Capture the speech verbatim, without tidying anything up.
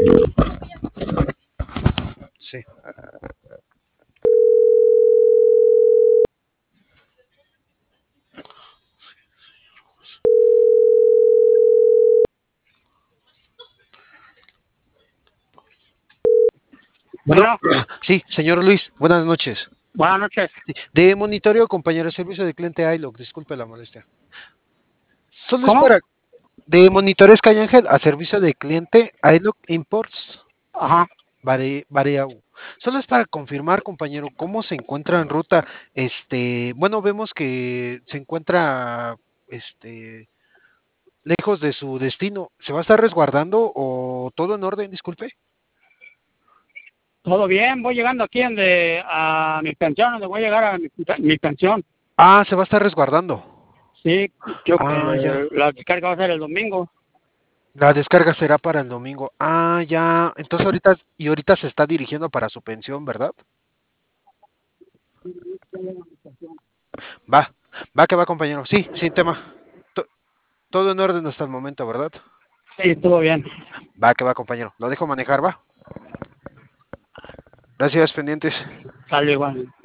Sí. Bueno, Bueno, sí, señor Luis, buenas noches. buenas noches. Sí, de monitoreo, compañero, servicio de cliente iLog, disculpe la molestia. Solo es ¿Cómo? para, de monitores Sky Ángel a servicio de cliente iLog Imports, Ajá. Bare- Bareau. Solo es para confirmar, compañero, cómo se encuentra en ruta. Este, bueno, vemos que se encuentra, este, lejos de su destino. ¿Se va a estar resguardando o todo en orden? Disculpe. Todo bien, voy llegando aquí donde, a mi pensión, donde voy a llegar a mi, mi pensión. Ah, se va a estar resguardando. Sí, yo Ah, ya. que la descarga va a ser el domingo. La descarga será para el domingo. Ah, ya. Entonces ahorita, y ahorita se está dirigiendo para su pensión, ¿verdad? Va, va que va, compañero. Sí, sin tema. To- todo en orden hasta el momento, ¿verdad? Sí, todo bien. Va que va, compañero. Lo dejo manejar, va. Gracias, pendientes. Sale igual.